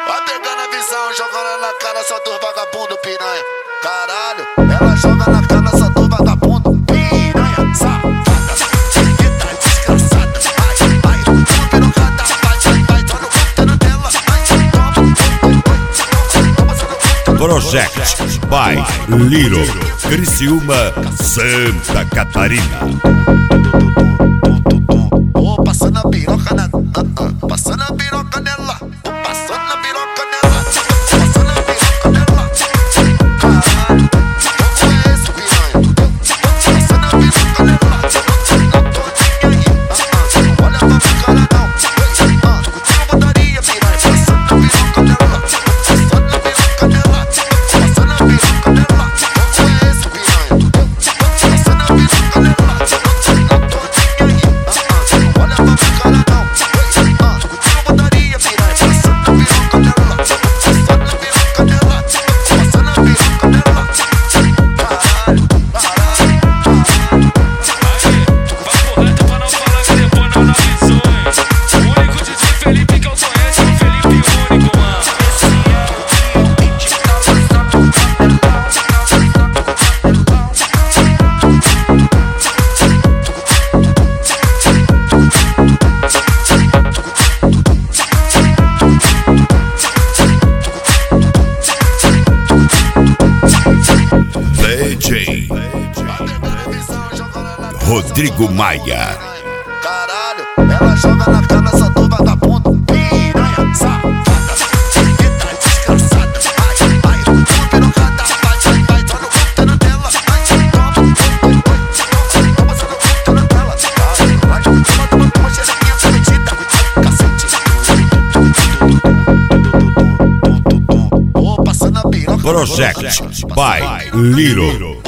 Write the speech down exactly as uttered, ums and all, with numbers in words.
Vai pegando a visão, jogando na cara só dos vagabundo piranha. Caralho, ela joga na cara só dos vagabundo piranha. Safada, chiquita, desgraçada. Ai, ai, toma pirocada, vai, vai, só no puteiro dela. Ai, toma, Project by Little, Criciúma, Santa Catarina. Vou passando a piroca na... Uh, uh, passando a piroca nela. Tô passando a piroca nela. Passando a piroca nela. Caralho, como é esse piranha? Passando a piroca nela. Não tô nem aí. Uh, uh, olha pra minha cara não. Uh, uh, tira botaria, piranha. Passando a piroca nela. Passando a piroca nela. Passando a piroca nela. Como é esse piranha? Passando a piroca nela. Não tô nem aí. Uh, uh, olha pra minha cara não. D J Rodrigo Maia. Caralho, ela joga na cara só do vagabundo piranha. Safada, chiquita, desgraçada. Ai, ai, toma pirocada, vai, vai, só no puteiro dela. Ai, toma, toma, só no puteiro dela. Vai, toma, toma, toma, xerequinha metida. Cacete. Vou passando a piroca. Project by Little.